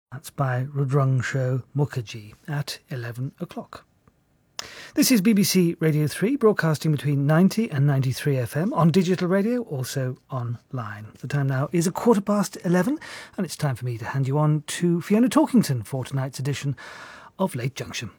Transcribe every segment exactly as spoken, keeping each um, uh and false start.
That's by Rudrangsho Mukherjee at eleven o'clock. This is B B C Radio three, broadcasting between ninety and ninety-three F M on digital radio, also online. The time now is a quarter past eleven, and it's time for me to hand you on to Fiona Talkington for tonight's edition of Late Junction.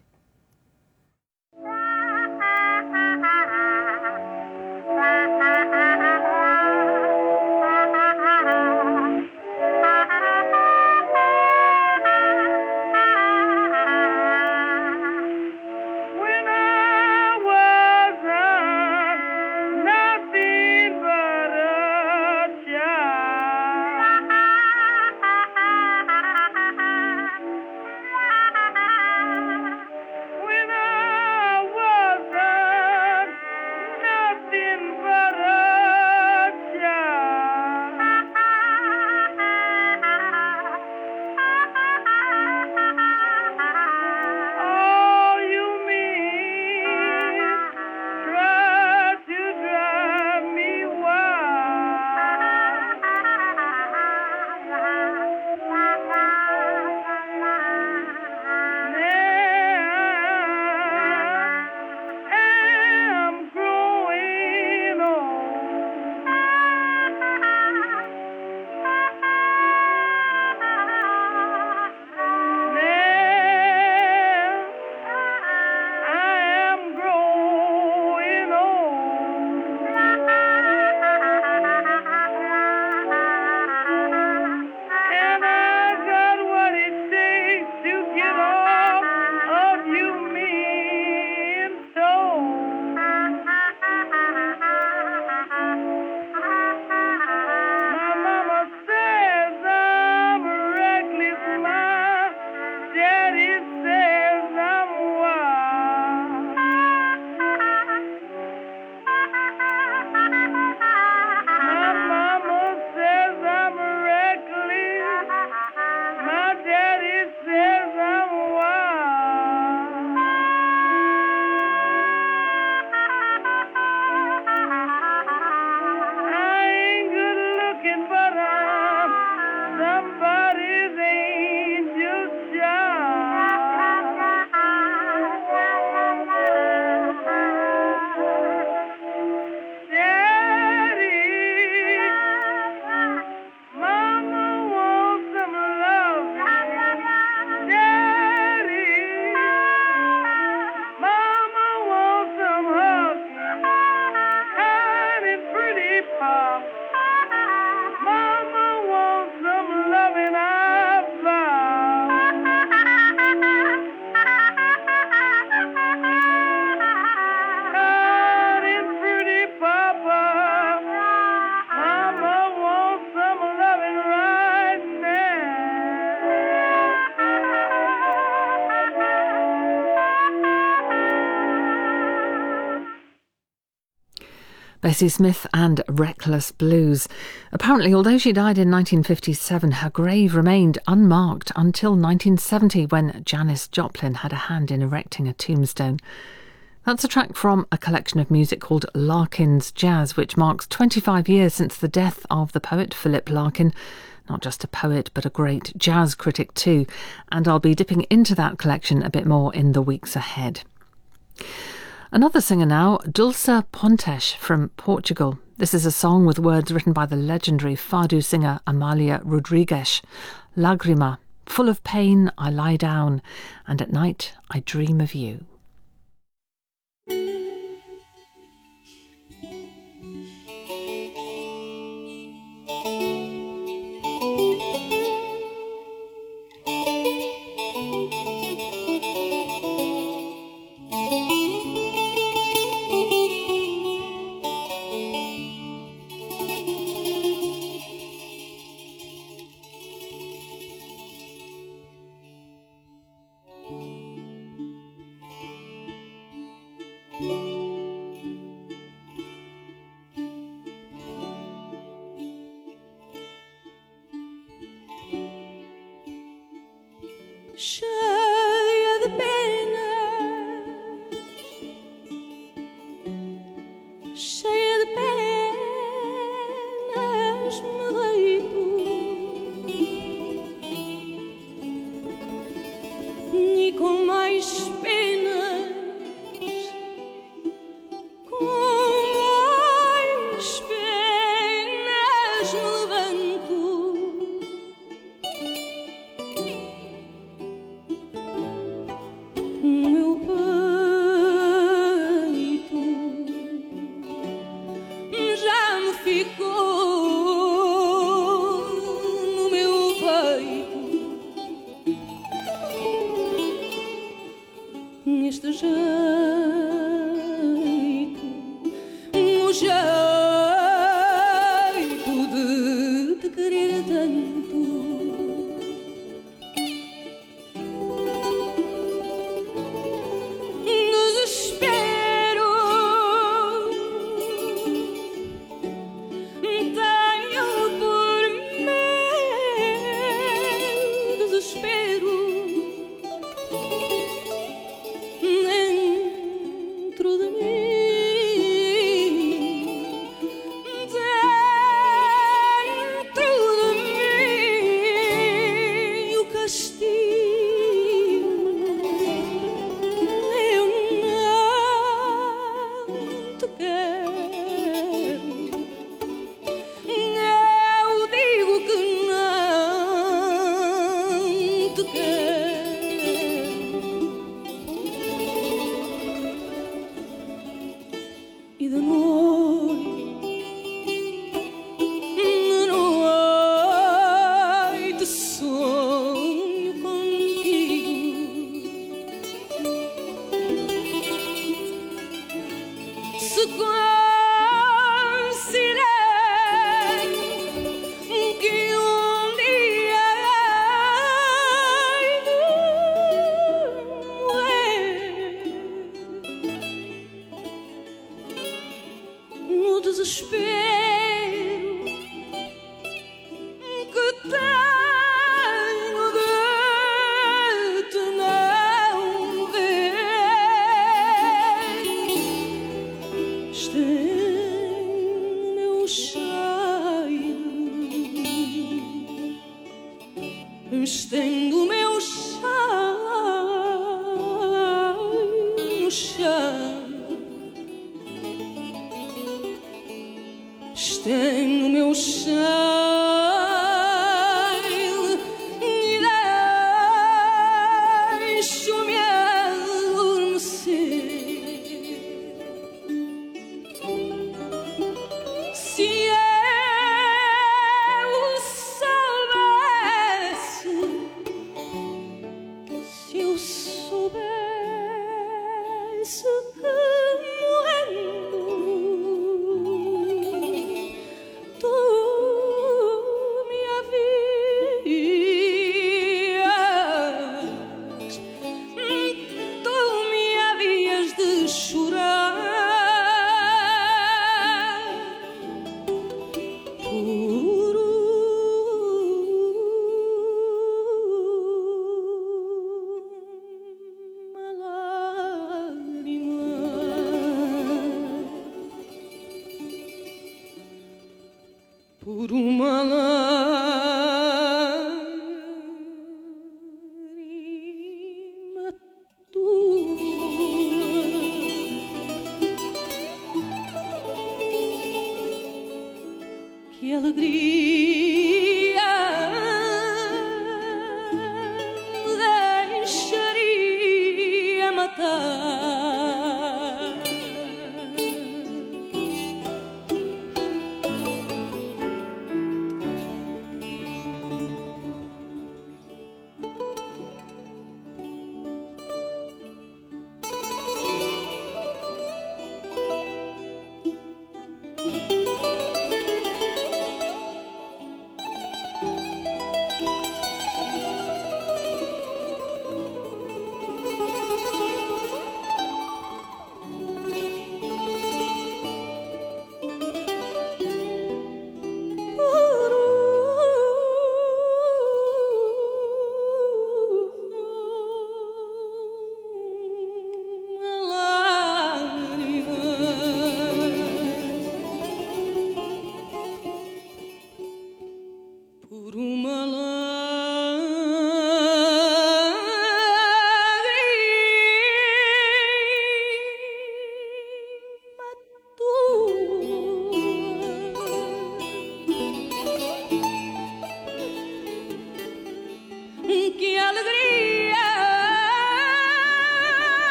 Bessie Smith and Reckless Blues. Apparently, although she died in nineteen fifty-seven, her grave remained unmarked until nineteen seventy, when Janis Joplin had a hand in erecting a tombstone. That's a track from a collection of music called Larkin's Jazz, which marks twenty-five years since the death of the poet Philip Larkin. Not just a poet, but a great jazz critic too. And I'll be dipping into that collection a bit more in the weeks ahead. Another singer now, Dulce Pontes from Portugal. This is a song with words written by the legendary Fado singer Amália Rodrigues. Lágrima, full of pain I lie down, and at night I dream of you. Cheia de pena, cheia de penas me deito Estendo o meu chão no chão, estendo o meu chão e deixo-me adormecer. Se eu soubesse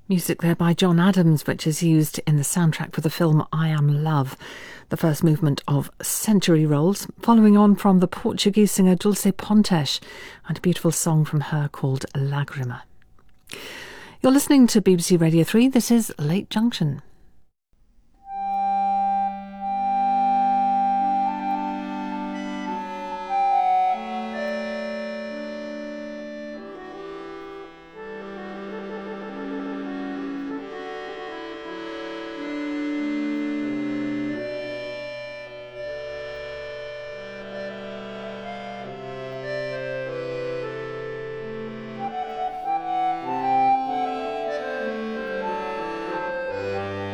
Music there by John Adams, which is used in the soundtrack for the film I Am Love, the first movement of Century Rolls, following on from the Portuguese singer Dulce Pontes and a beautiful song from her called Lágrima. You're listening to B B C Radio three. This is Late Junction. Thank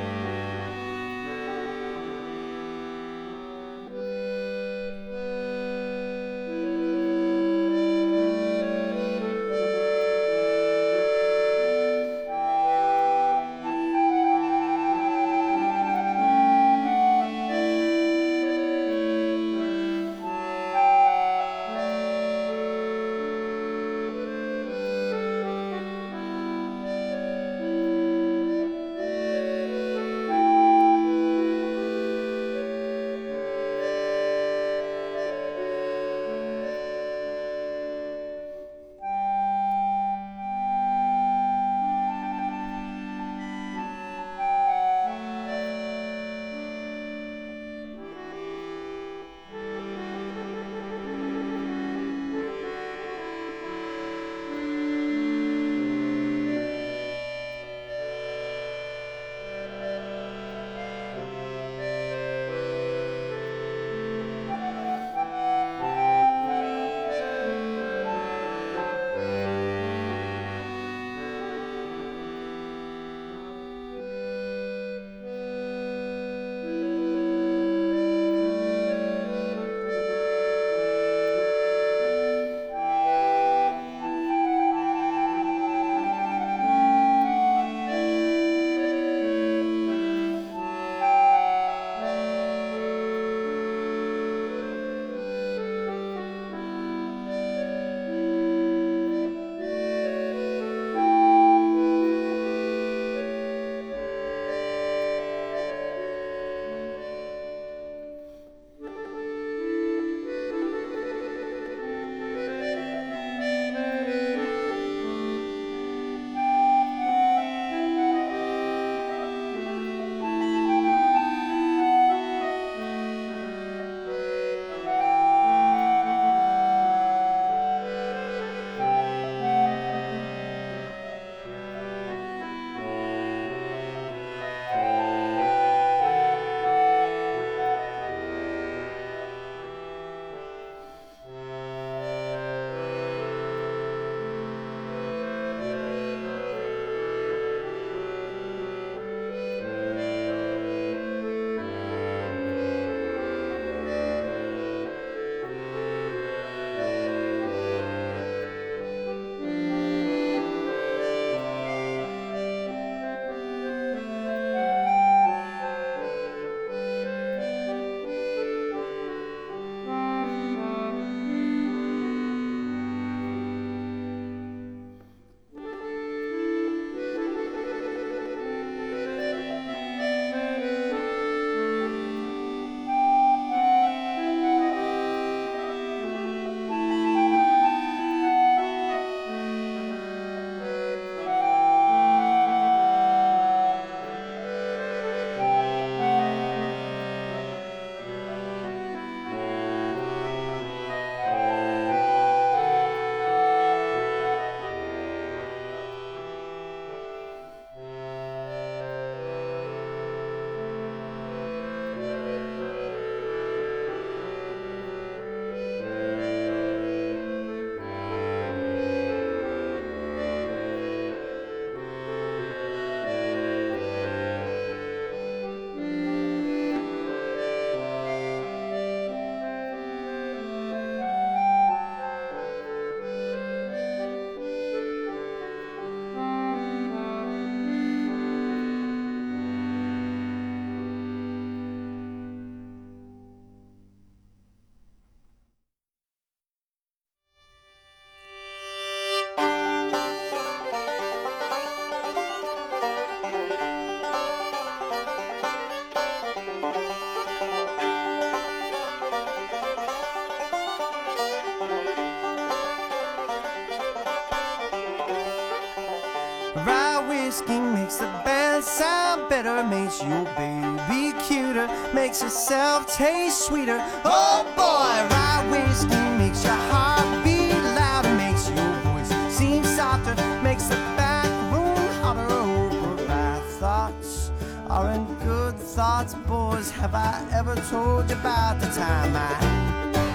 whiskey makes the band sound better, makes your baby cuter, makes yourself taste sweeter. Oh boy, rye whiskey makes your heart beat louder, makes your voice seem softer, makes the back room hotter. Oh, but my thoughts aren't good thoughts, boys. Have I ever told you about the time I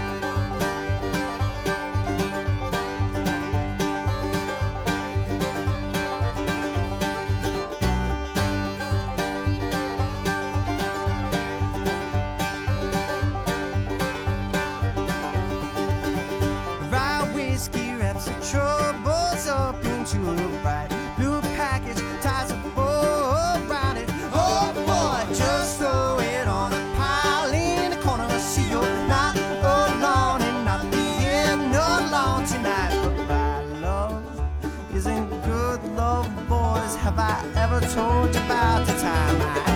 troubles up into a bright blue package, ties a bow around it. Oh boy, just throw it on a pile in the corner. See you're not alone and not being alone tonight. But my love isn't good love, boys. Have I ever told you about the time I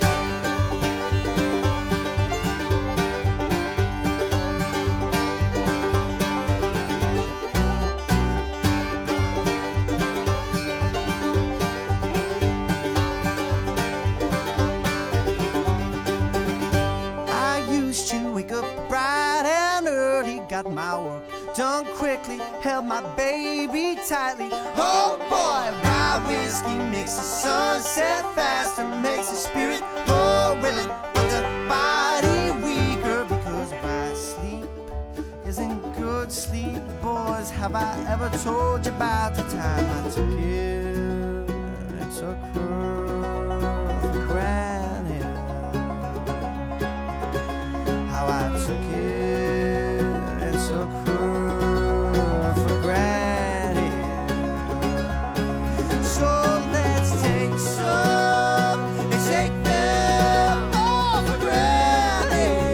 got my work done quickly, held my baby tightly. Oh boy, rye whiskey makes the sun set faster, makes the spirit more willing, but the body weaker, because my sleep isn't good sleep, boys. Have I ever told you about the time I took it? It took her for granted. How I took it took her for granted. So let's take some and take them all for granted.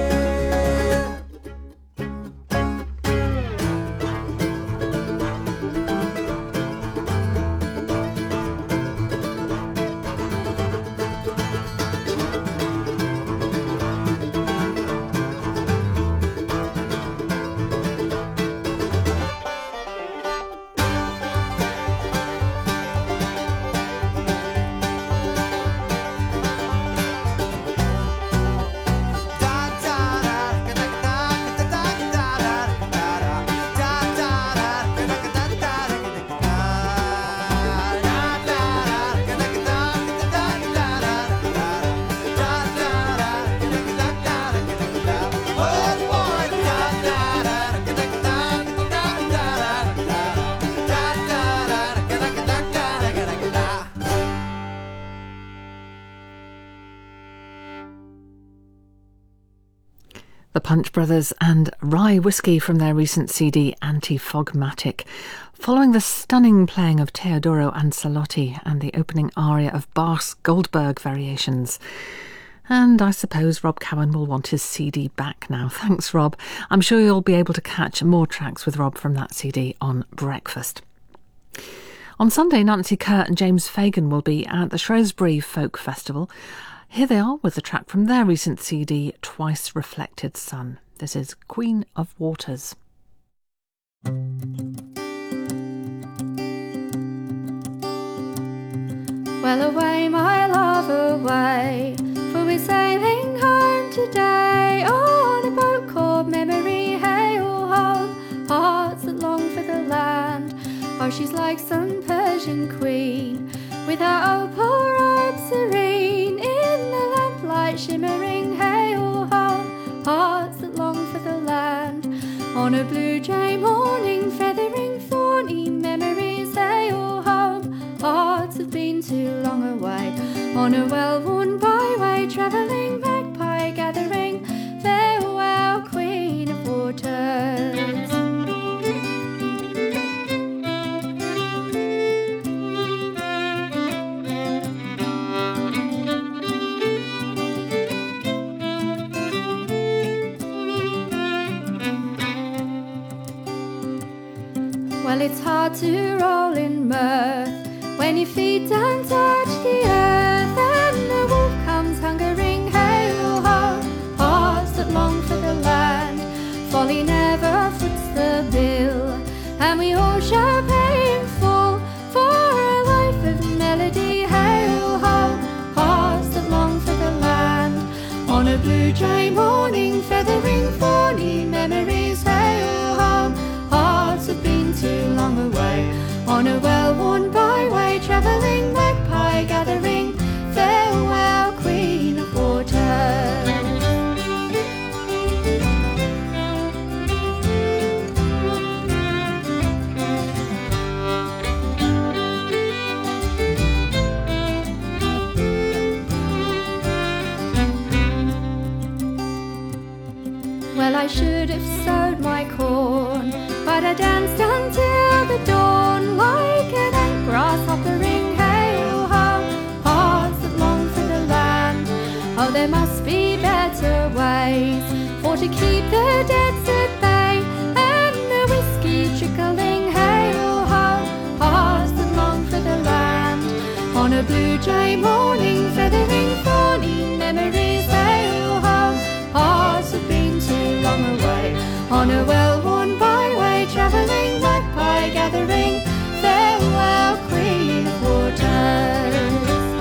The Punch Brothers and Rye Whiskey from their recent C D Anti-Fogmatic, following the stunning playing of Teodoro Ancelotti and the opening aria of Bach's Goldberg Variations. And I suppose Rob Cowan will want his C D back now. Thanks, Rob. I'm sure you'll be able to catch more tracks with Rob from that C D on Breakfast. On Sunday, Nancy Kerr and James Fagan will be at the Shrewsbury Folk Festival. Here they are with a track from their recent C D, Twice Reflected Sun. This is Queen of Waters. Well, away, my love, away, for we're sailing home today on a boat called Memory. Hail home, hearts that long for the land. Oh, she's like some Persian queen with her opal robe serene, in the lamplight shimmering. Hail home, hearts that long for the land. On a blue jay morning, feathering thorny memories. Hail home, hearts have been too long away. On a well-worn byway, travelling magpie gathering. Farewell, Queen of Waters. Well, it's hard to roll in mirth when your feet don't touch the earth, and the wolf comes hungering. Hail ho, hearts that long for the land. Folly never foots the bill, and we all shall pay in full for a life of melody. a blue jay morning, feathering fawny memories hail home. Hearts have been too long away, on a well-worn byway, travelling magpie gathering. Farewell, Queen of Waters. Well, I should have sowed my corn, but I danced until the dawn, like an ant grasshoppering hail-ho, hearts that long for the land. Oh, there must be better ways for to keep the debts at bay, and the whiskey trickling hail-ho, hearts that long for the land. On a blue jay morning, feathering fawny memories hail-ho, hearts have been too long away, on a well-worn byway, travelling magpie gathering. Farewell, Queen of Waters.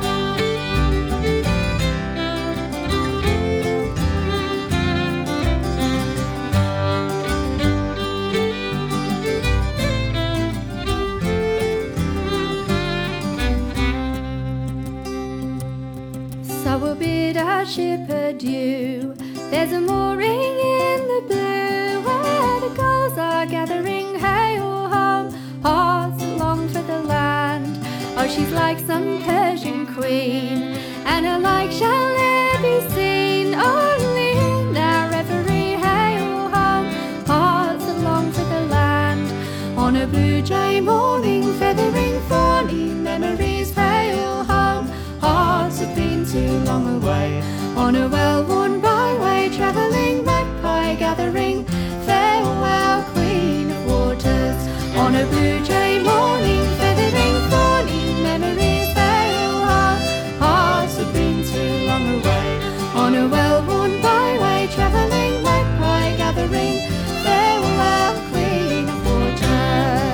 So we'll bid our ship adieu. There's a mooring in the blue, where the gulls are gathering hail-ho, hearts that long for the land. Oh, she's like some Persian queen, and her like shall ne'er be seen, only in our reverie hail-ho, hearts that long for the land. On a blue jay morning, feathering fawny memories hail-ho, hearts have been too long away, on a well-worn byway, travelling magpie gathering. Farewell, Queen of Waters. On a blue jay morning, feathering fawny memories hail-ho, hearts have been too long away, on a well-worn byway, travelling magpie gathering. Farewell, Queen of Waters.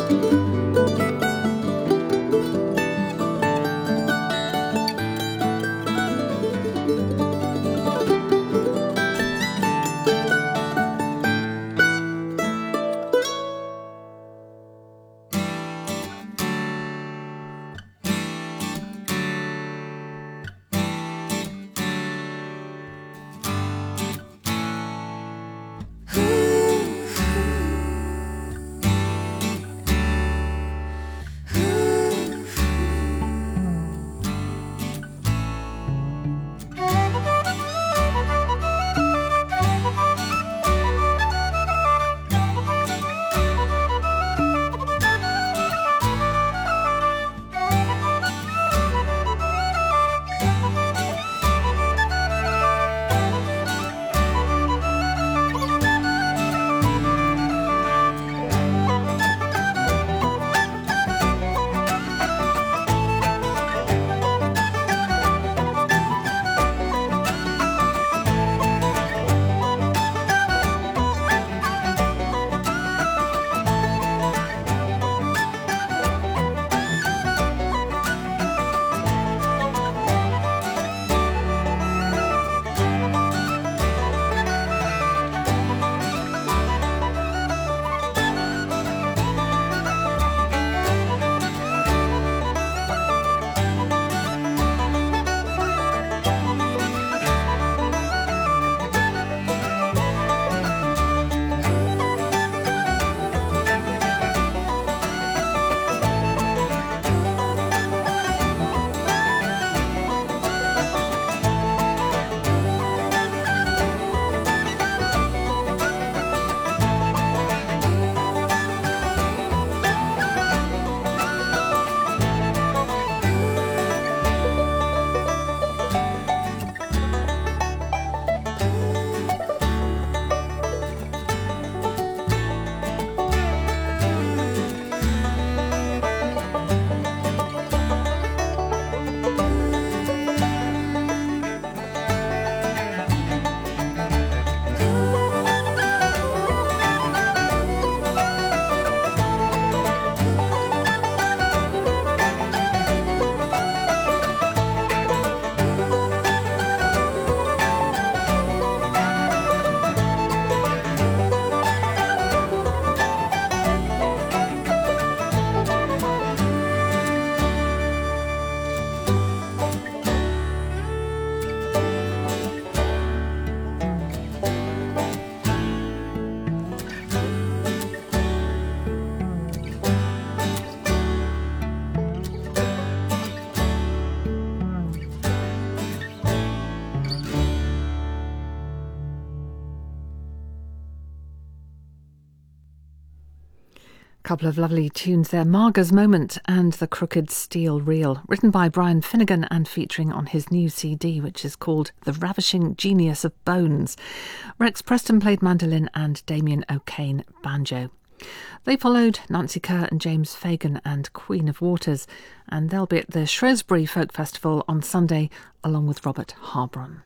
Couple of lovely tunes there. Marga's Moment and The Crooked Steel Reel, written by Brian Finnegan and featuring on his new C D, which is called The Ravishing Genius of Bones. Rex Preston played mandolin and Damien O'Kane banjo. They followed Nancy Kerr and James Fagan and Queen of Waters, and they'll be at the Shrewsbury Folk Festival on Sunday along with Robert Harbron.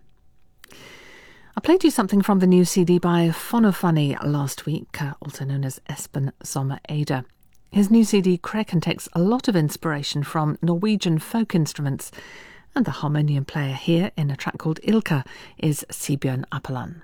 I played you something from the new C D by Phonophony last week, uh, also known as Espen Sommer Eder. His new C D, Kreken, takes a lot of inspiration from Norwegian folk instruments, and the harmonium player here in a track called Ilka is Sibjørn Appeland.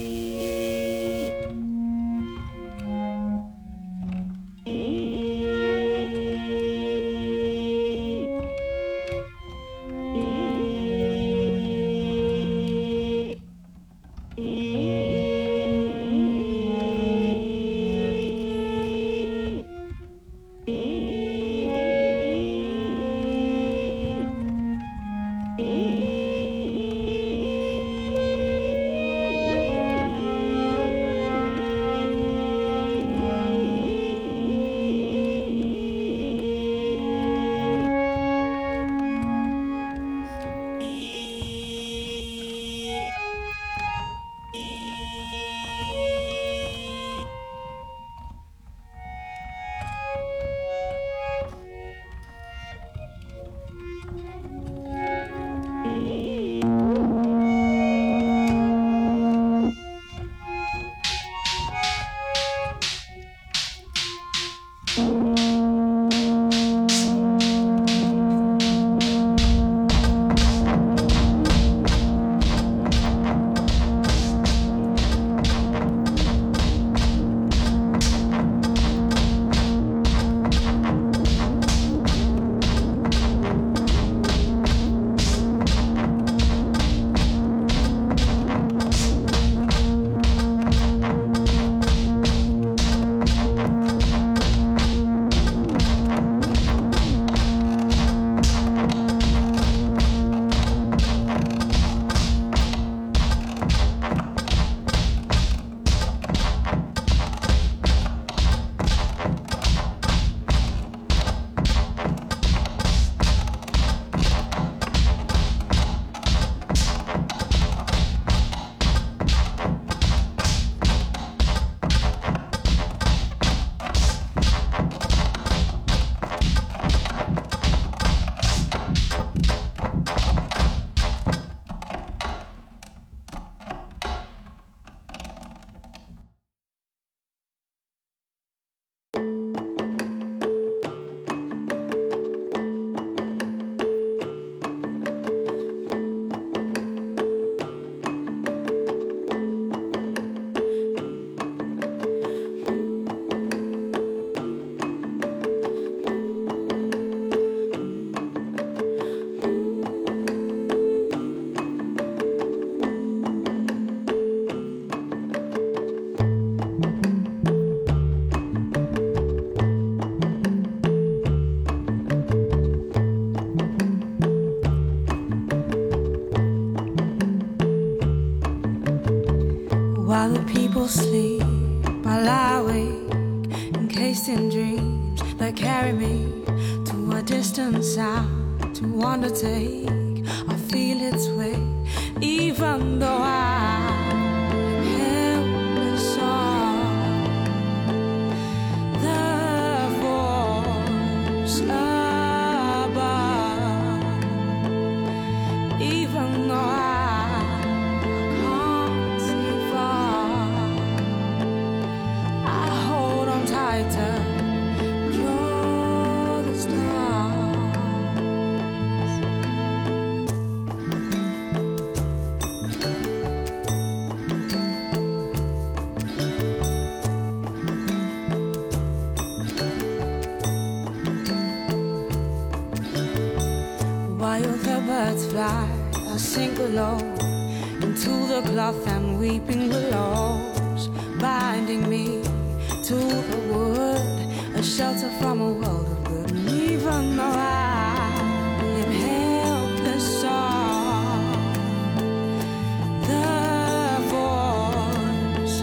Mm-hmm. Sleep, I lie awake, encased in dreams that carry me to a distant sound to undertake. I feel its way, even though I'm helpless on the force above, even though I fly, I sink below into the cloth and weeping willows, binding me to the wood, a shelter from a world of good. And even though I am helpless on the force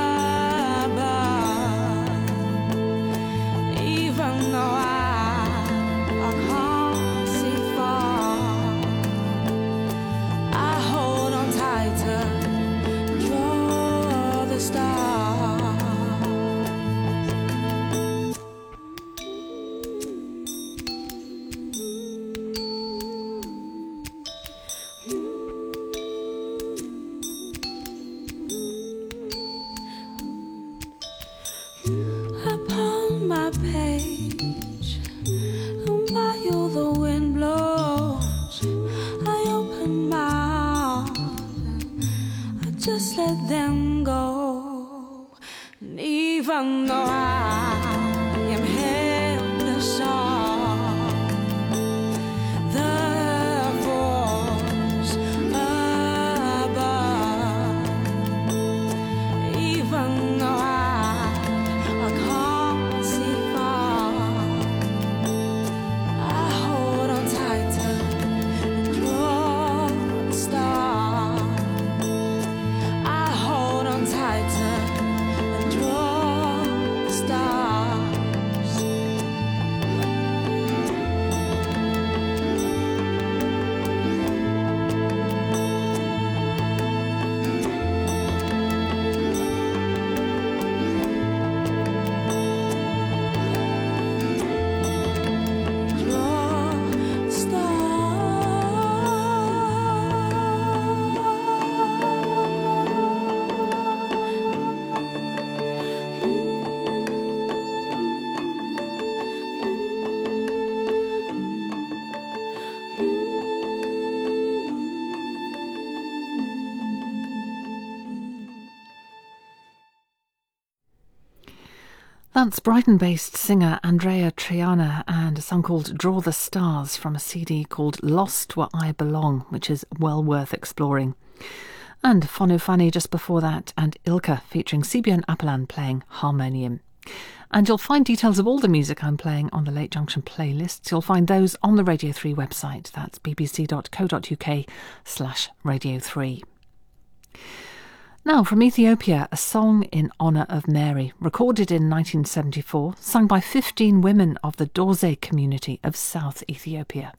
above, even though I That's Brighton-based singer Andrea Triana and a song called Draw the Stars from a C D called Lost Where I Belong, which is well worth exploring. And Fonu Fani just before that, and Ilka featuring Sibian Apelan playing harmonium. And you'll find details of all the music I'm playing on the Late Junction playlists. You'll find those on the Radio three website. That's bbc.co.uk slash Radio 3. Now, from Ethiopia, a song in honour of Mary, recorded in nineteen seventy-four, sung by fifteen women of the Dorze community of South Ethiopia.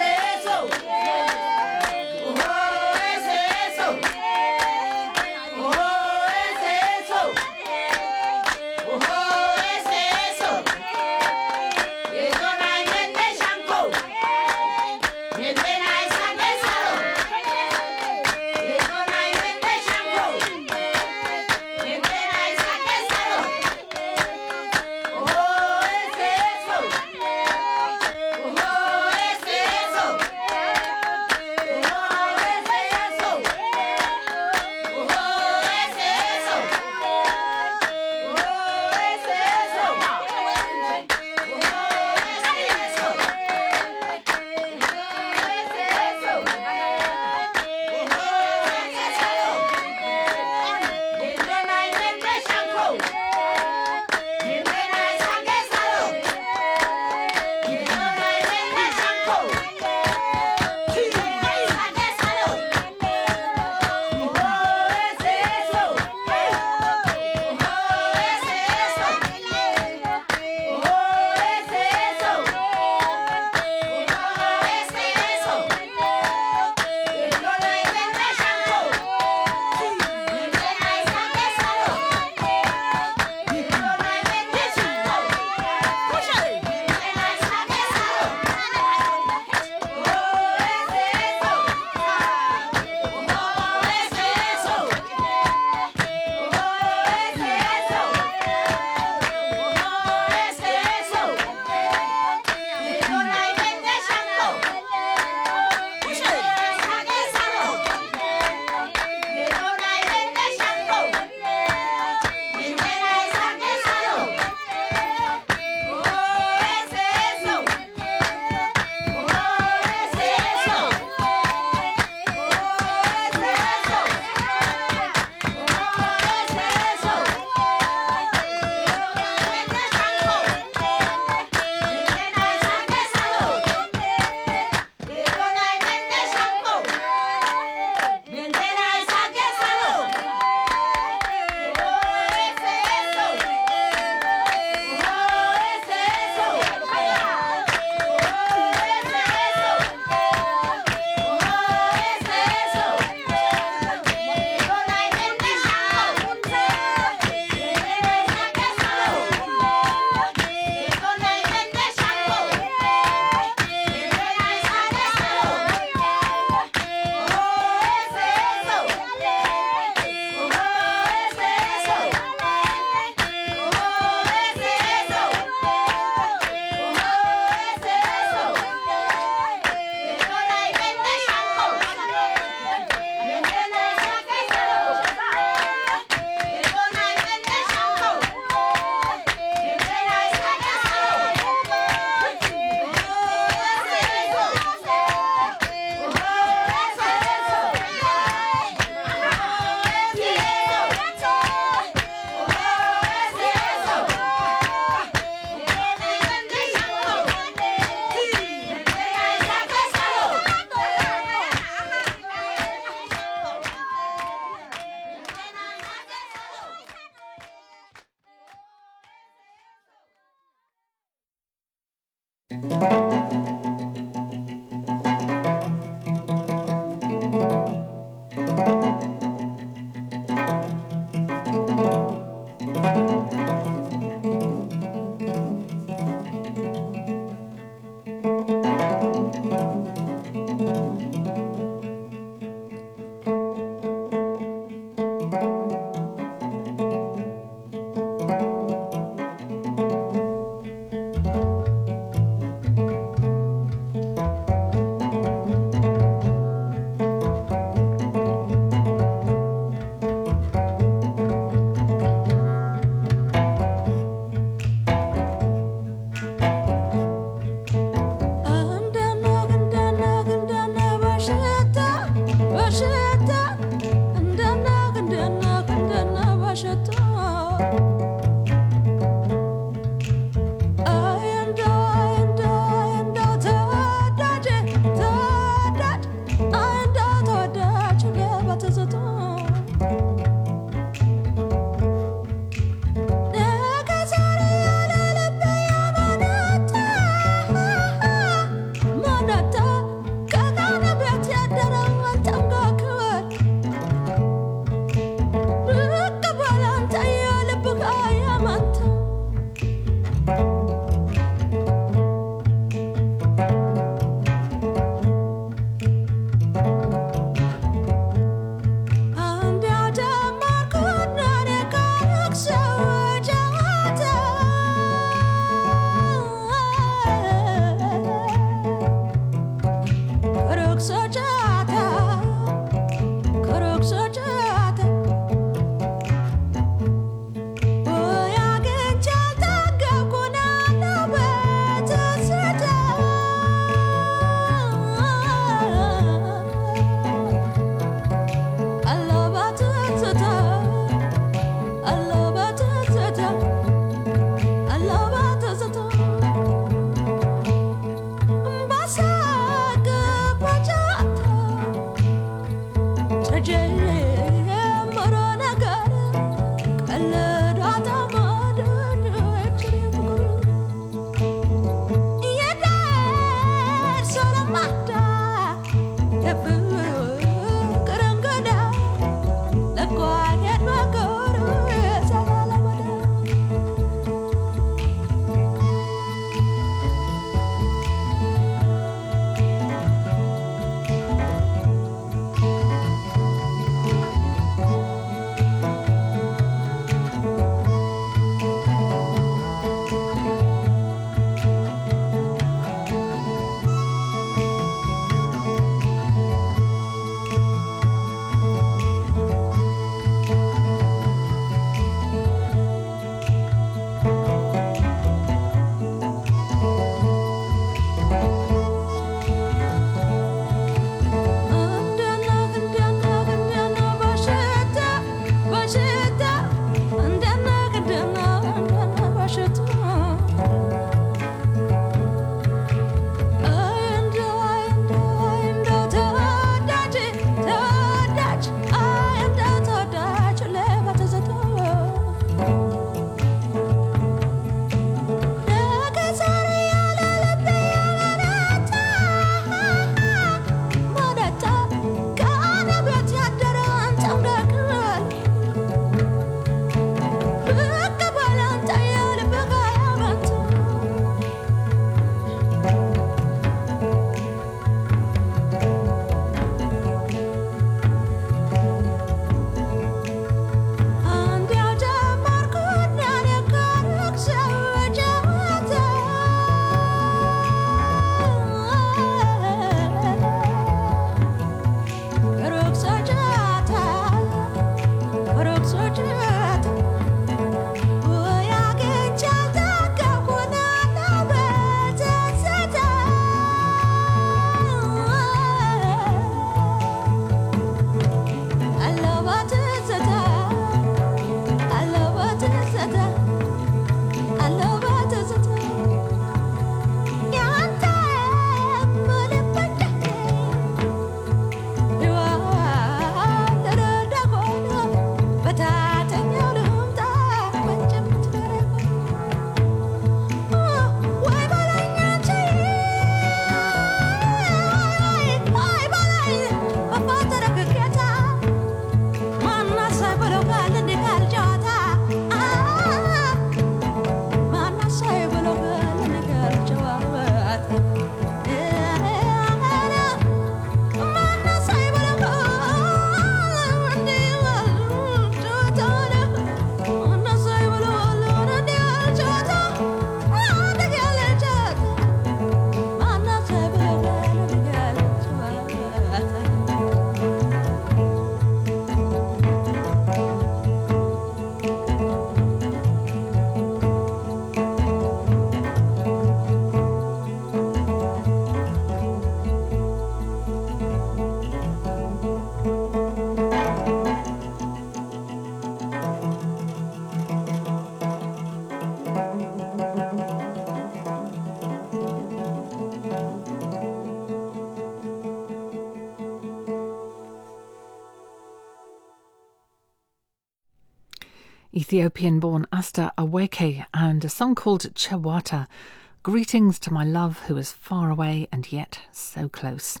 Ethiopian-born Asta Aweke and a song called Chewata, Greetings to My Love Who Is Far Away and Yet So Close.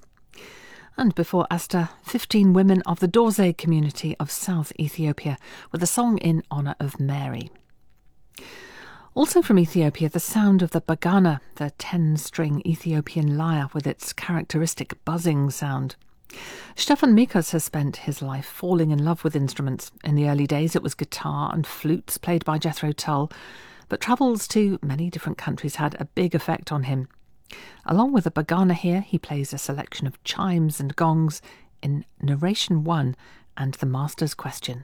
And before Asta, fifteen women of the Dorze community of South Ethiopia with a song in honour of Mary. Also from Ethiopia, the sound of the bagana, the ten-string Ethiopian lyre with its characteristic buzzing sound. Stefan Mikas has spent his life falling in love with instruments. In the early days it was guitar and flutes played by Jethro Tull, but travels to many different countries had a big effect on him. Along with the bagana here, he plays a selection of chimes and gongs in Narration one and The Master's Question.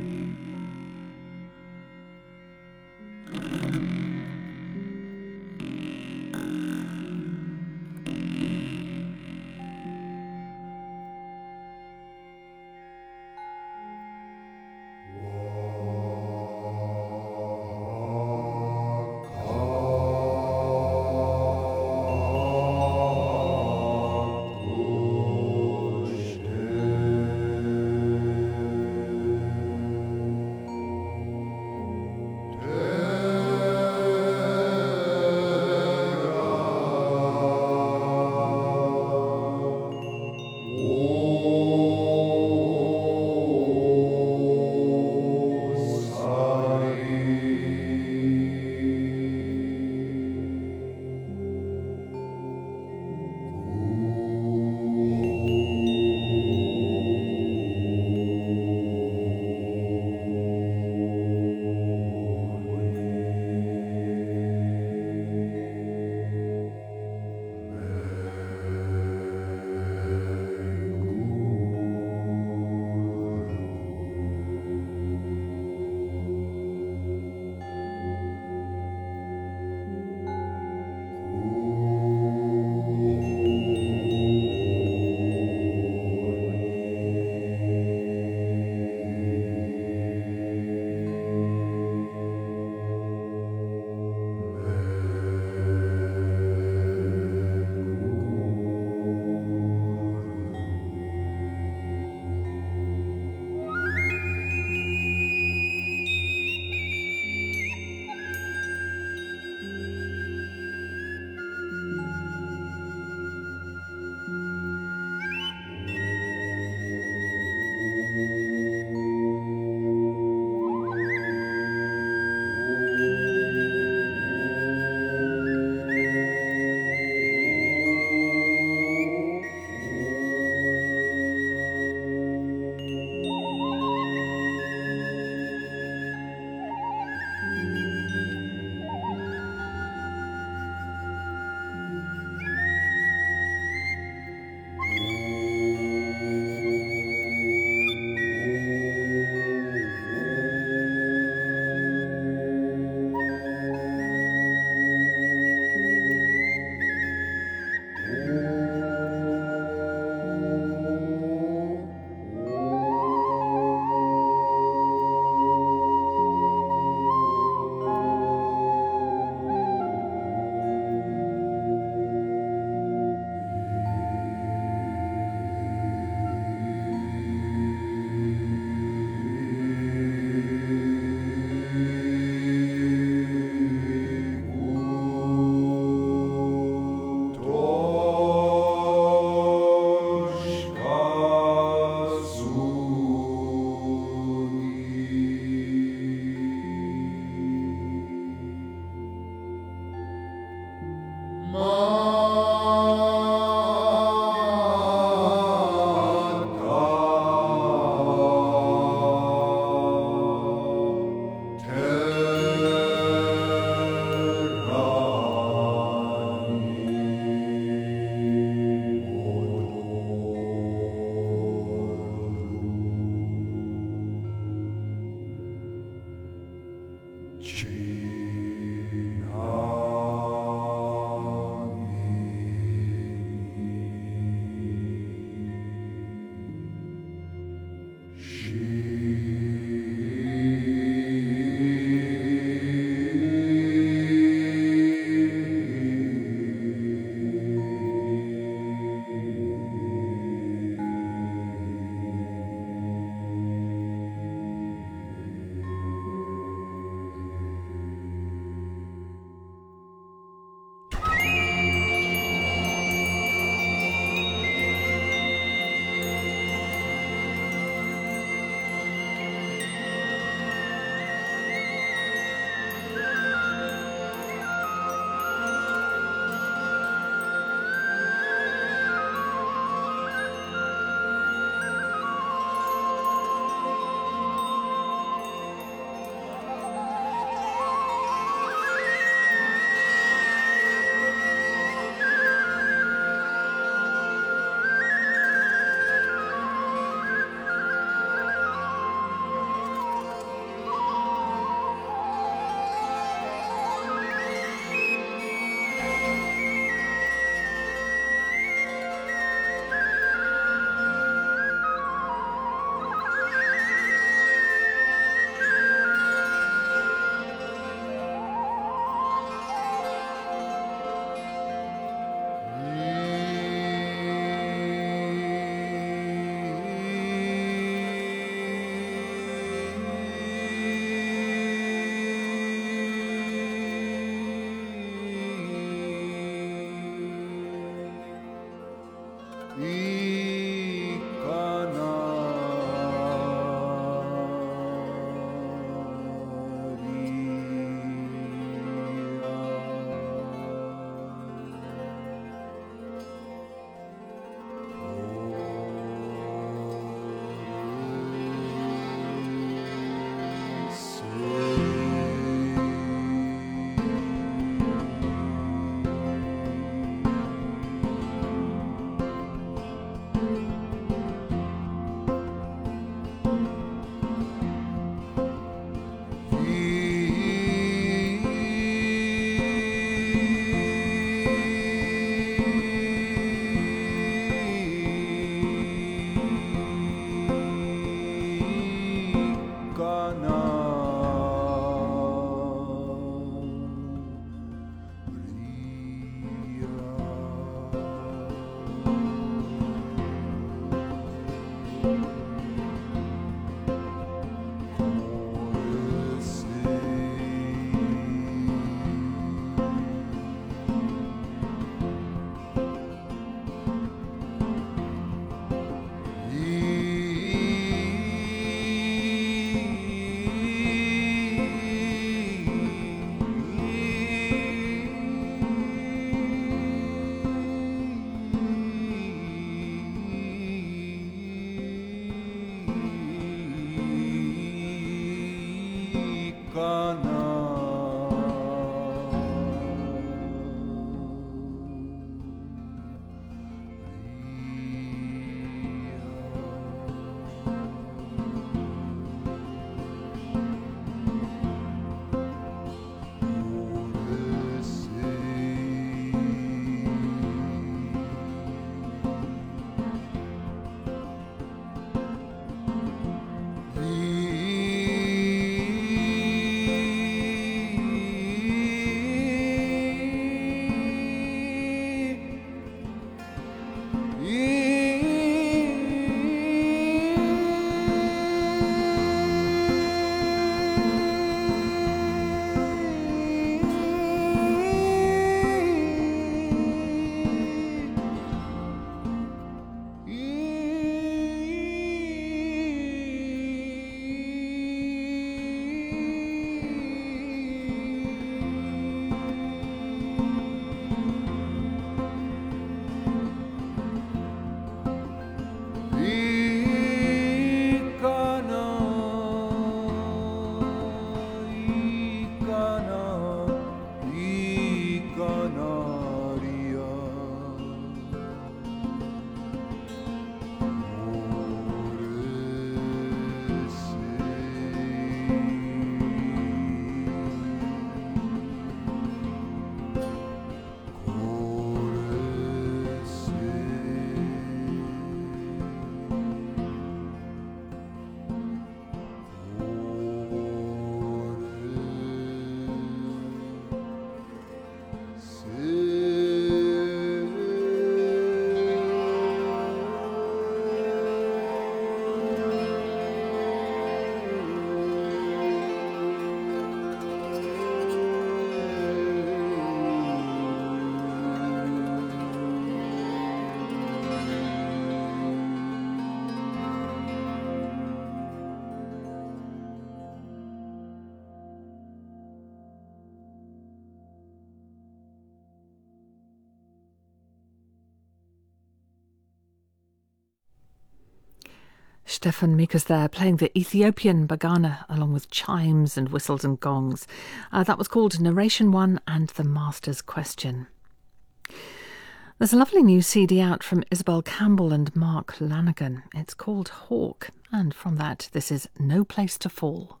Stefan Mikas there, playing the Ethiopian Bagana along with chimes and whistles and gongs. Uh, that was called Narration One and the Master's Question. There's a lovely new C D out from Isabel Campbell and Mark Lanigan. It's called Hawk, and from that this is No Place to Fall.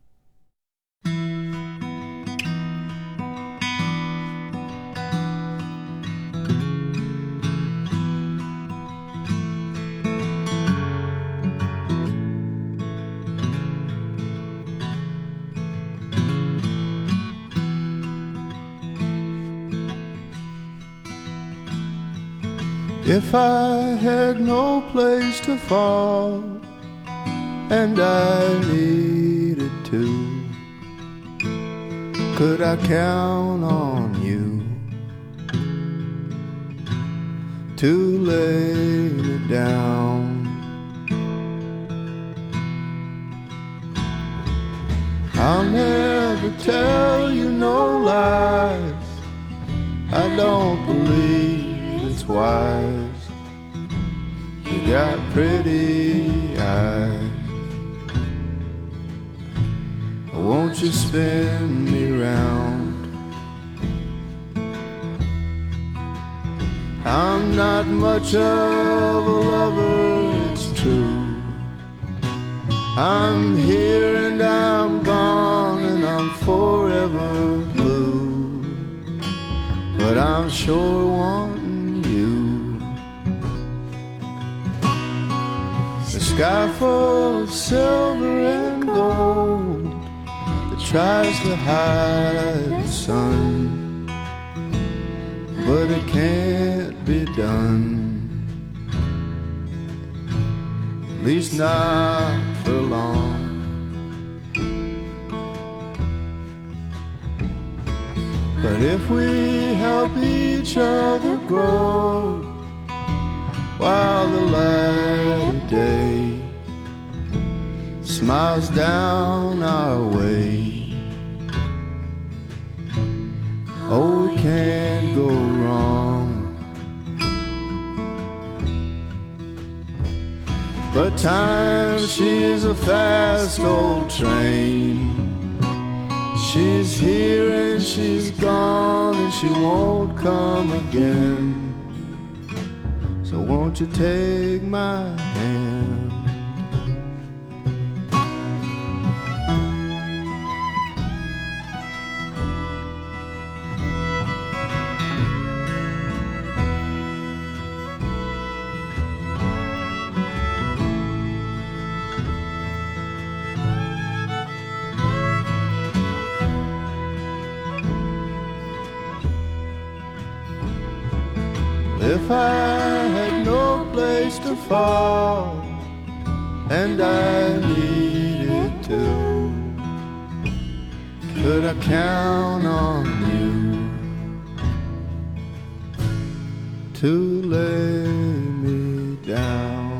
If I had no place to fall, and I needed to, could I count on you to lay me down? I'll never tell you no lies, I don't believe it's wise. You got pretty eyes. Won't you spin me round? I'm not much of a lover, it's true. I'm here and I'm gone and I'm forever blue, but I'm sure wanting you. The sky full of silver and gold that tries to hide the sun, but it can't be done, at least not for long. But if we help each other grow while the light of day smiles down our way, oh, we can't go wrong. But time, she's a fast old train. She's here and she's gone and she won't come again. So won't you take my hand? If I had no place to fall, and I needed to, could I count on you to lay me down?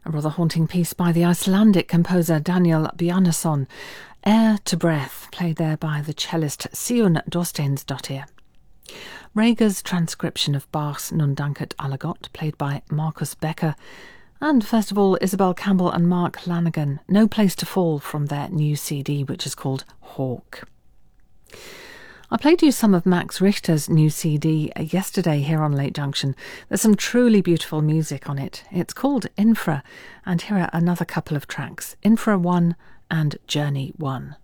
A rather haunting piece by the Icelandic composer Daniel Bjarnason, Air to Breath, played there by the cellist Sion Dorsteinsdottir. Reger's transcription of Bach's Nun danket alle Gott, played by Marcus Becker. And first of all, Isabel Campbell and Mark Lanegan, No Place to Fall, from their new C D, which is called Hawk. I played you some of Max Richter's new C D yesterday here on Late Junction. There's some truly beautiful music on it. It's called Infra, and here are another couple of tracks, Infra one and Journey one.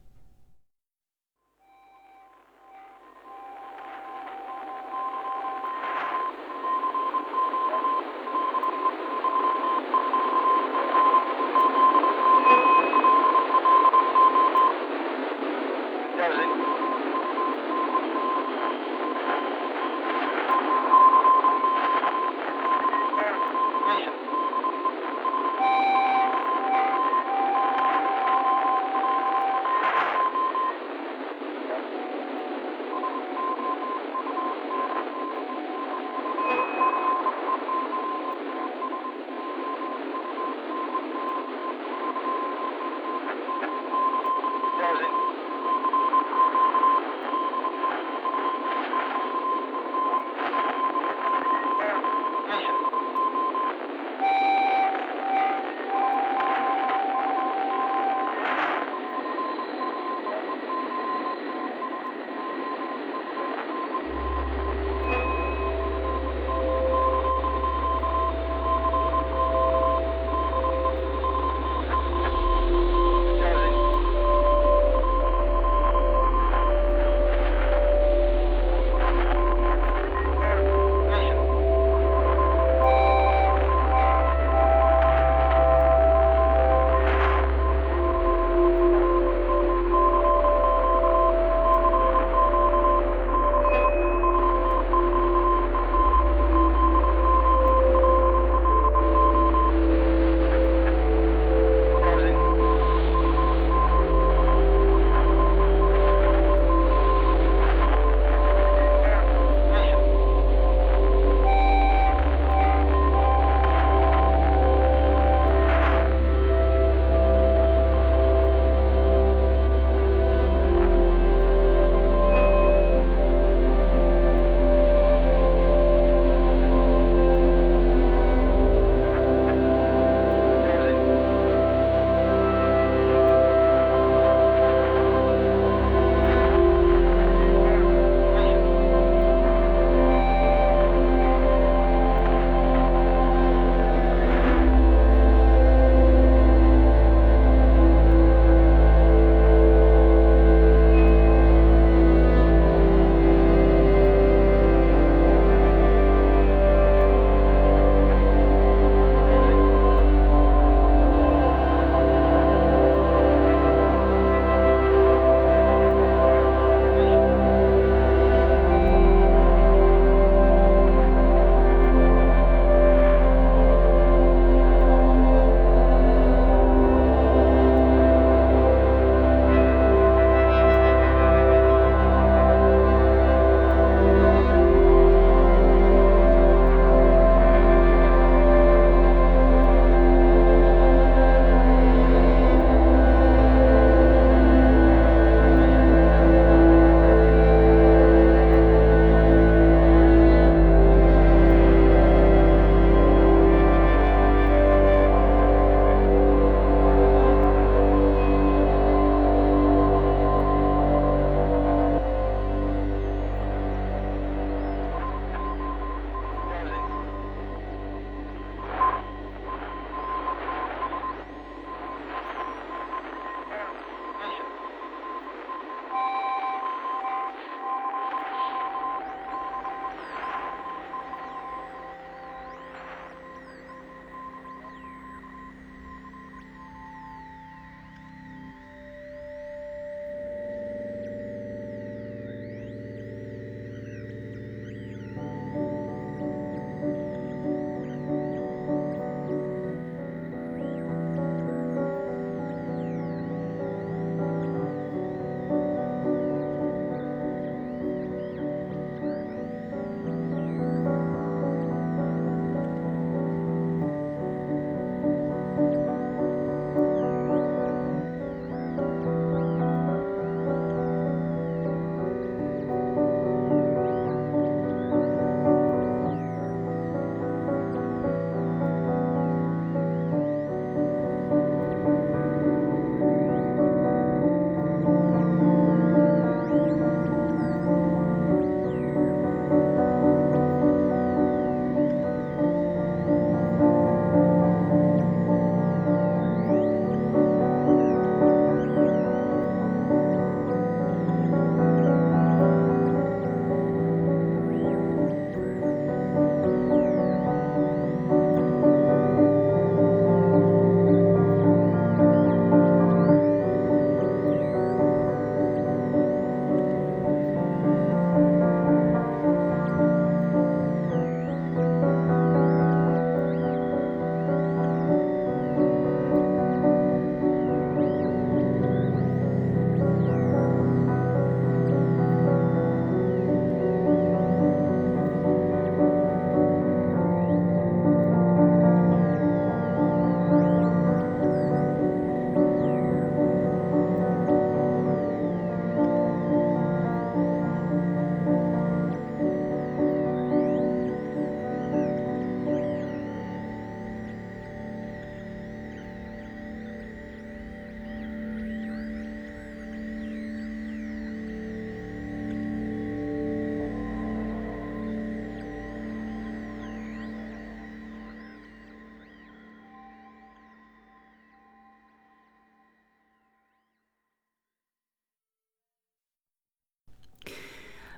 Thank you.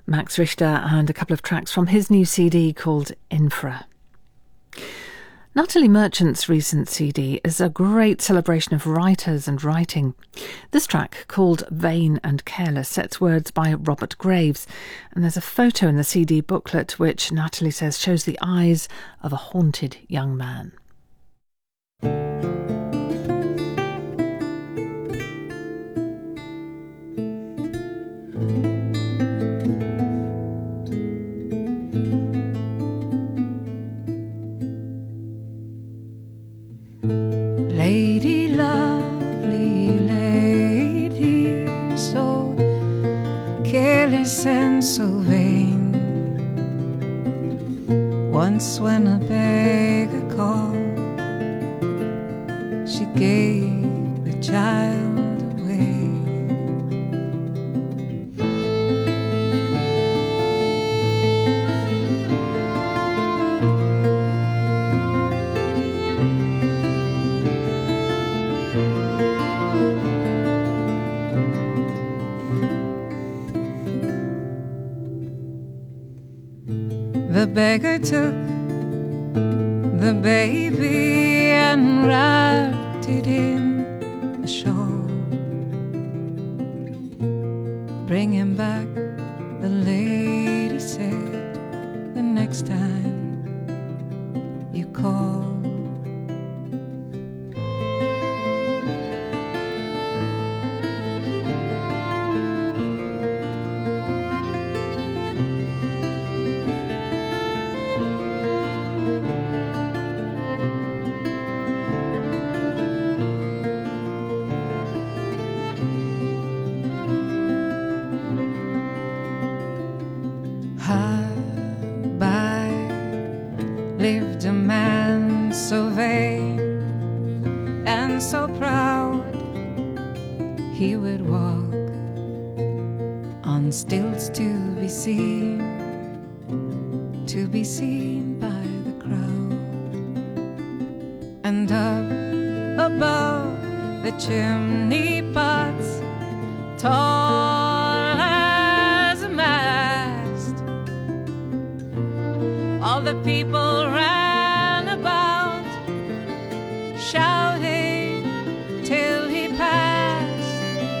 Max Richter, and a couple of tracks from his new C D called Infra. Natalie Merchant's recent C D is a great celebration of writers and writing. This track, called Vain and Careless, sets words by Robert Graves, and there's a photo in the C D booklet which Natalie says shows the eyes of a haunted young man. Lady, lovely lady, so careless and so vain. Once when a beggar called, she gave the child away. The beggar took the baby and wrapped it in a shawl. Bring him back, the lady said, the next time you call. Lived a man so vain and so proud, he would walk on stilts to be seen, to be seen by the crowd. And up above the chimney pots, tall as a mast, all the people ran about, shouting till he passed.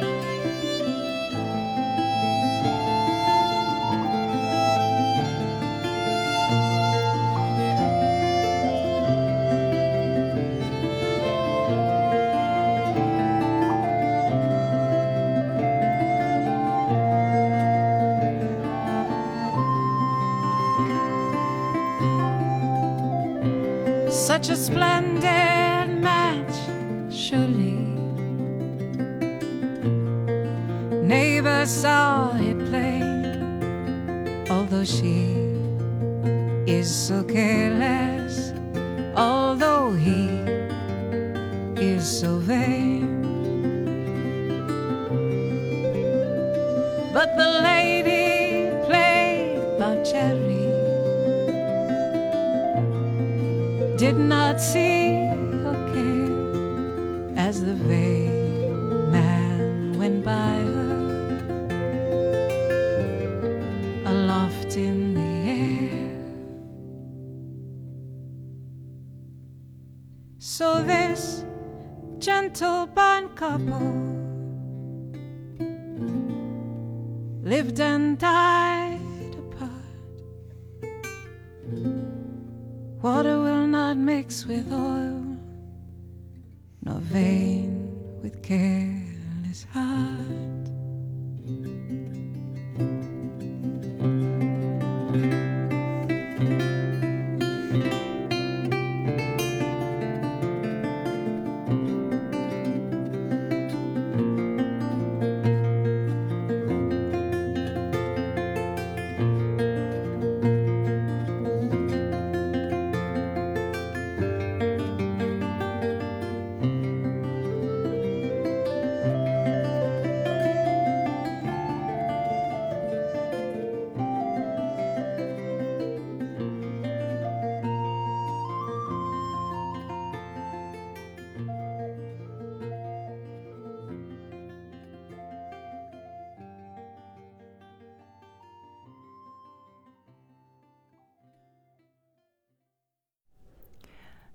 Such a splendid match, surely. Neighbor saw it plain, although she is so careless, although he is so vain. But the lady played Boucherry, did not see or care as the vain man went by her, aloft in the air. So this gentle bond couple lived and died apart. Water will not mix with oil, nor vain with careless heart.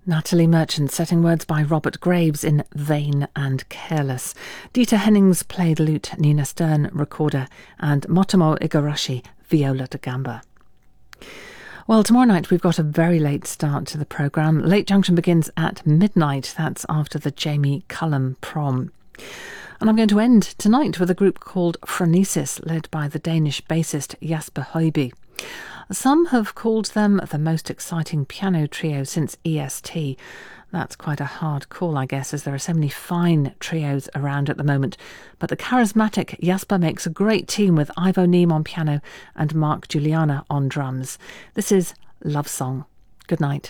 Natalie Merchant setting words by Robert Graves in Vain and Careless. Dieter Hennings played lute, Nina Stern recorder, and Motomo Igarashi viola da gamba. Well, tomorrow night we've got a very late start to the programme. Late Junction begins at midnight. That's after the Jamie Cullum prom. And I'm going to end tonight with a group called Phronesis, led by the Danish bassist Jasper Højby. Some have called them the most exciting piano trio since E S T. That's quite a hard call, I guess, as there are so many fine trios around at the moment. But the charismatic Jasper makes a great team with Ivo Neem on piano and Mark Juliana on drums. This is Love Song. Good night.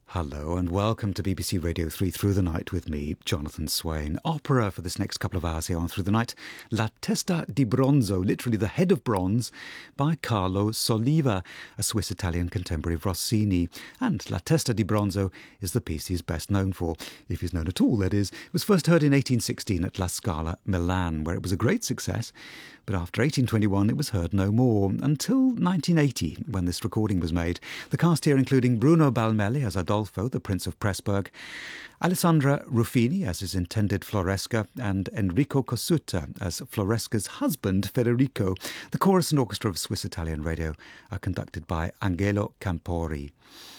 Hello and welcome to B B C Radio three Through the Night with me, Jonathan Swain. Opera for this next couple of hours here on Through the Night. La Testa di Bronzo, literally the head of bronze, by Carlo Soliva, a Swiss-Italian contemporary of Rossini. And La Testa di Bronzo is the piece he's best known for, if he's known at all, that is. It was first heard in eighteen sixteen at La Scala, Milan, where it was a great success. But after eighteen twenty-one, it was heard no more, until nineteen eighty, when this recording was made. The cast here including Bruno Balmelli as Adolfo, the Prince of Pressburg, Alessandra Ruffini as his intended Floresca, and Enrico Cossutta as Floresca's husband, Federico. The chorus and orchestra of Swiss-Italian Radio are conducted by Angelo Campori.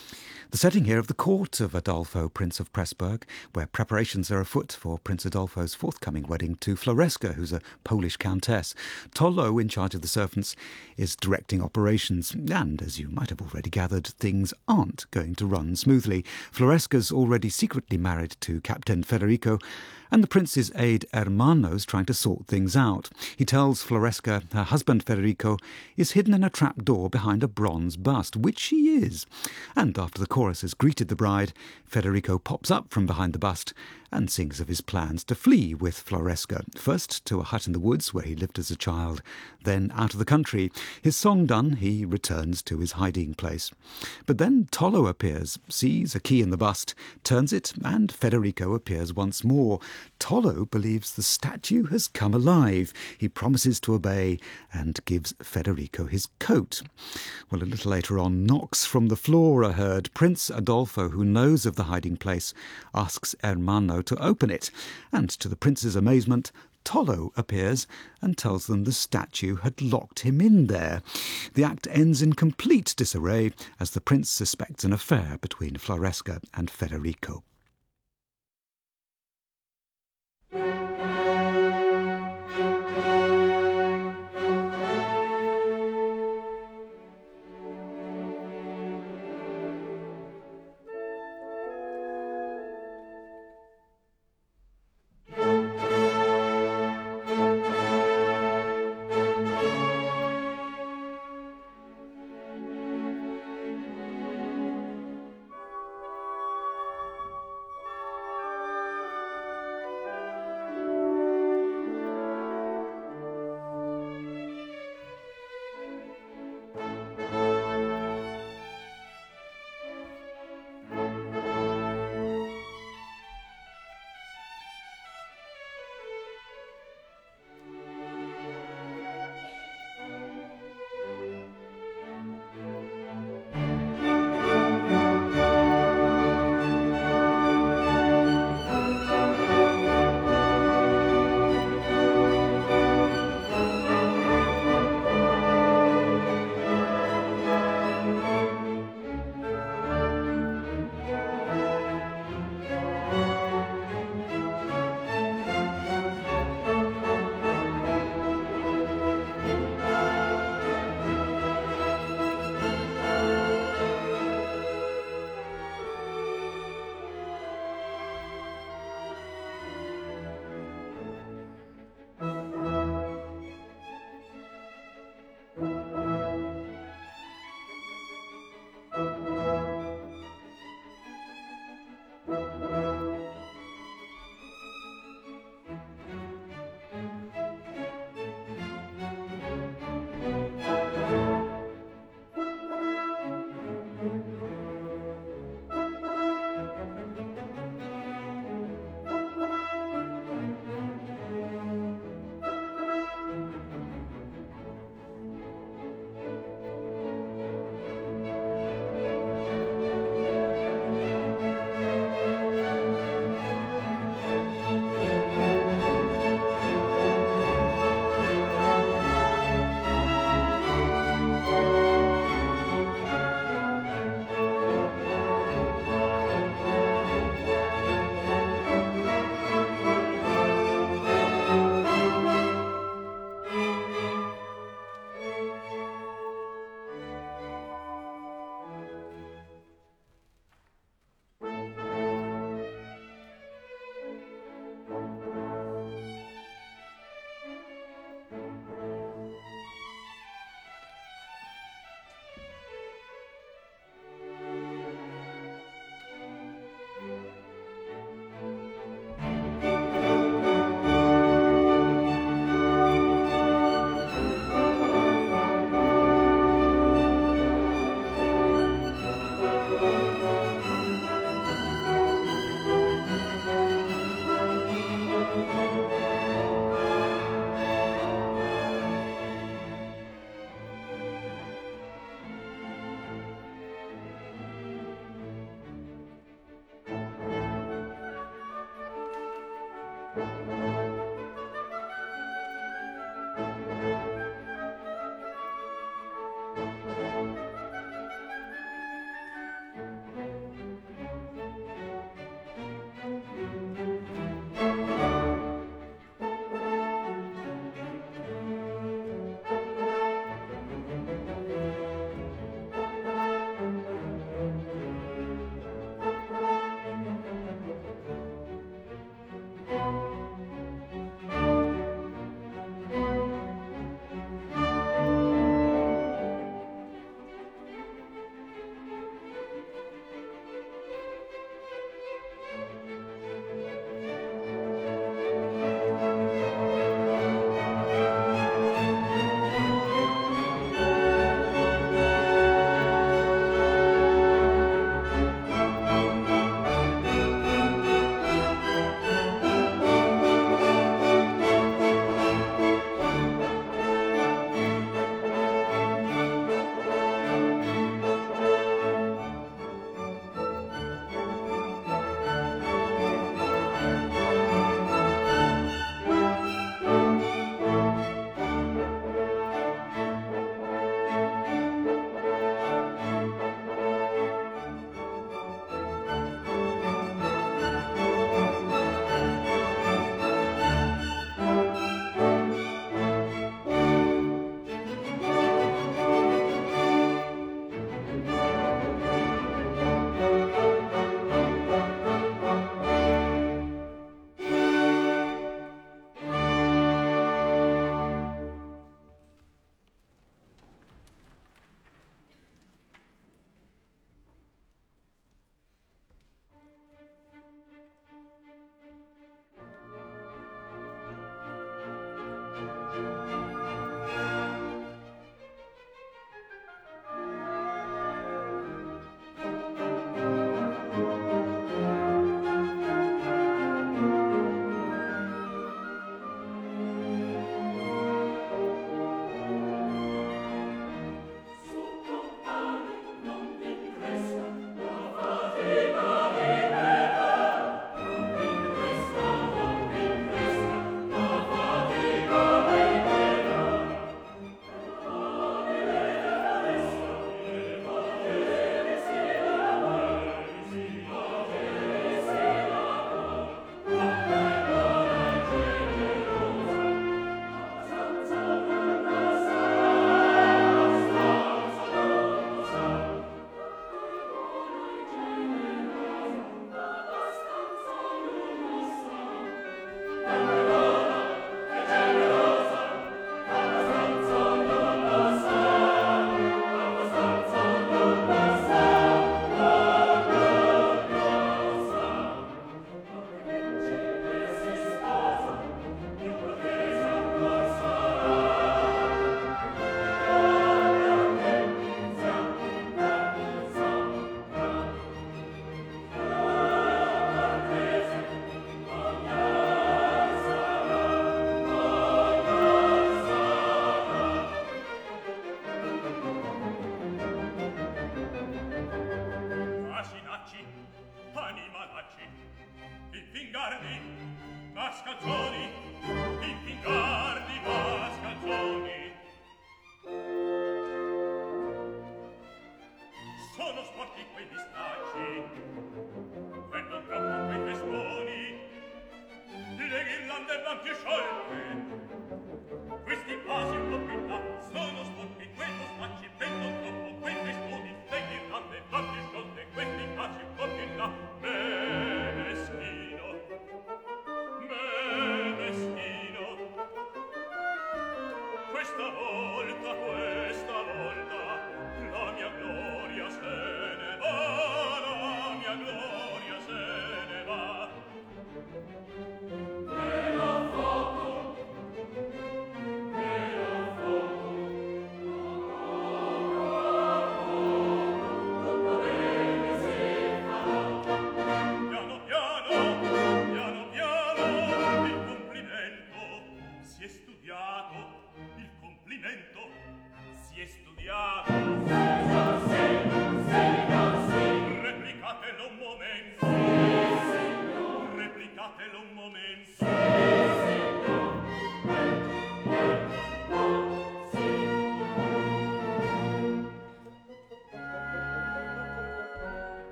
The setting here of the court of Adolfo, Prince of Pressburg, where preparations are afoot for Prince Adolfo's forthcoming wedding to Floresca, who's a Polish countess. Tollo, in charge of the servants, is directing operations, and, as you might have already gathered, things aren't going to run smoothly. Floresca's already secretly married to Captain Federico, and the prince's aide Ermanno's trying to sort things out. He tells Floresca her husband Federico is hidden in a trapdoor behind a bronze bust, which she is. And after the chorus has greeted the bride, Federico pops up from behind the bust and sings of his plans to flee with Floresca, first to a hut in the woods where he lived as a child, then out of the country. His song done, he returns to his hiding place. But then Tollo appears, sees a key in the bust, turns it, and Federico appears once more. Tollo believes the statue has come alive. He promises to obey and gives Federico his coat. Well, a little later on, knocks from the floor are heard. Prince Adolfo, who knows of the hiding place, asks Ermanno to open it, and to the prince's amazement, Tollo appears and tells them the statue had locked him in there. The act ends in complete disarray as the prince suspects an affair between Floresca and Federico.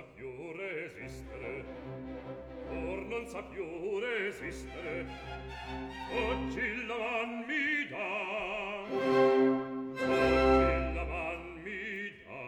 sa più resistere, or non sa più resistere. Oggi la man mi dà, oggi la man mi dà.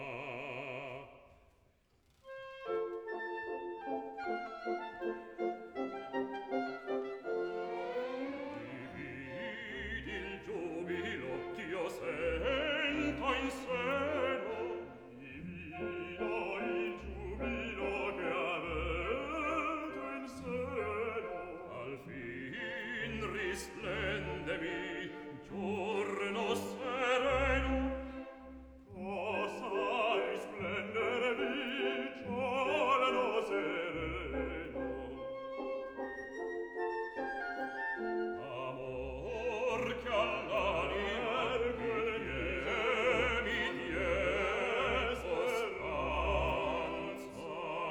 Dividi il giubilo ch'io sento in seno, divida il giubilo che avete in seno. Al fin risplendevi giorno sereno, cosa risplendevi giorno sereno. Amor che all'anima mi diese speranza,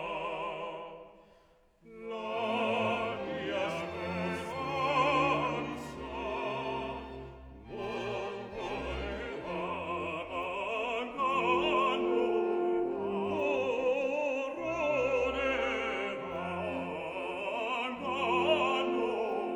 la mia speranza non voleva inganno, ronera inganno,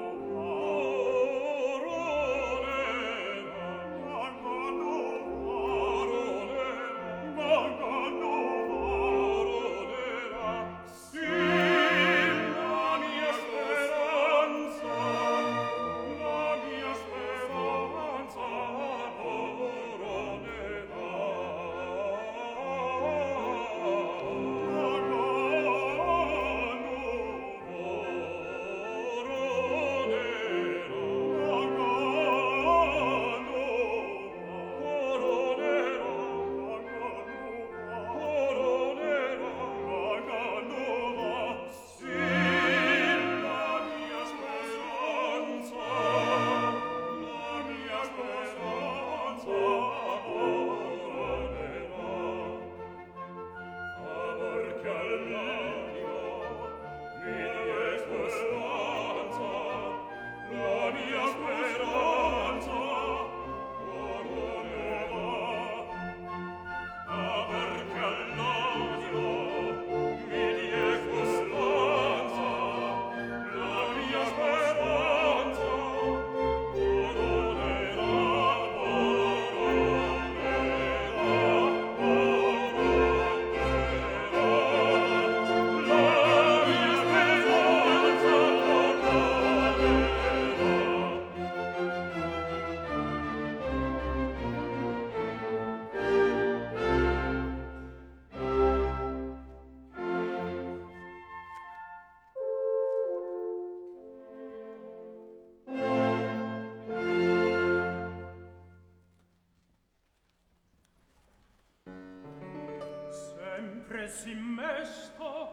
si mesto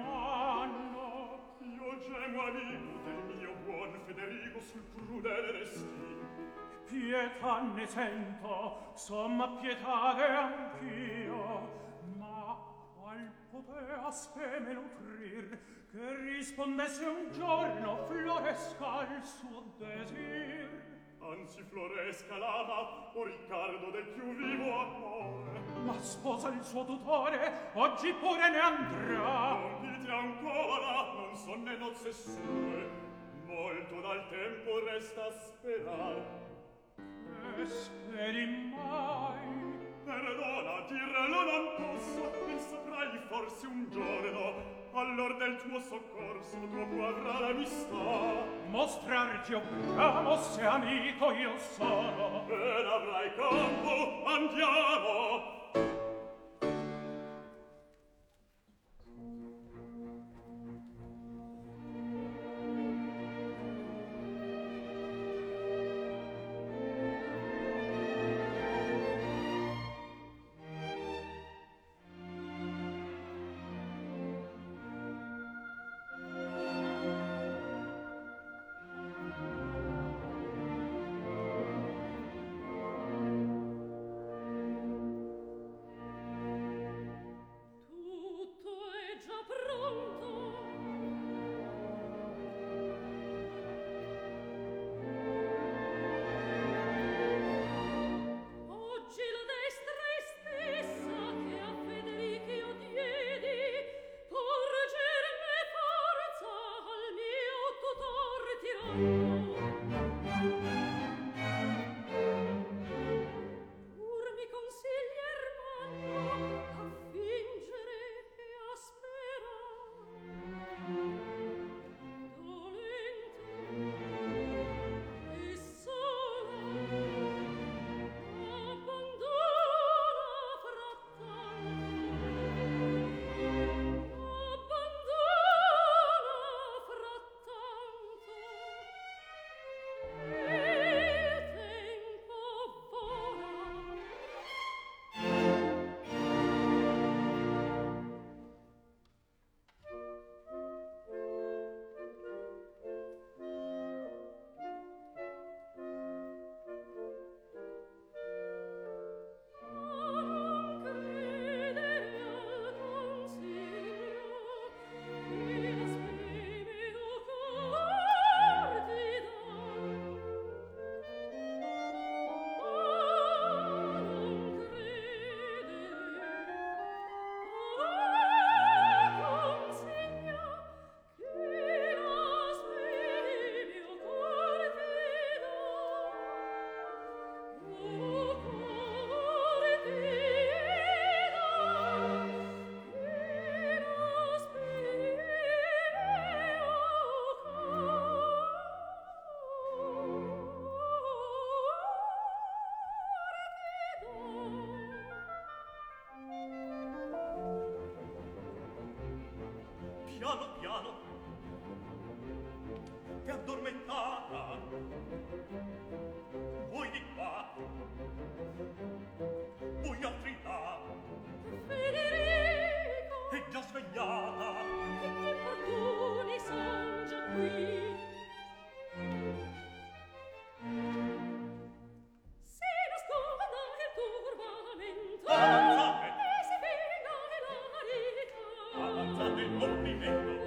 ermanno, io gemo amico del mio buon Federico sul crudele destino. Pietà ne sento, somma pietade anch'io, ma qual poteas che me nutrir, che rispondesse un giorno floresca al suo desir. Anzi floresca l'ama o Riccardo del più vivo amore. Ma sposa il suo tutore, oggi pure ne andrà. Non dite ancora, non son ne nozze sue, molto dal tempo resta a sperar. E speri mai? Perdona, dirlo non posso, il saprai forse un giorno, allor del tuo soccorso dopo avrà l'amistà. Mostrarti obliamo se amico io sono. Ben avrai campo, andiamo. piano piano che addormentata voi di qua voi altri là Federico è già svegliata e che fortuni son già qui si nasconda il turbamento avanzate e si venga nella vita avanzate il movimento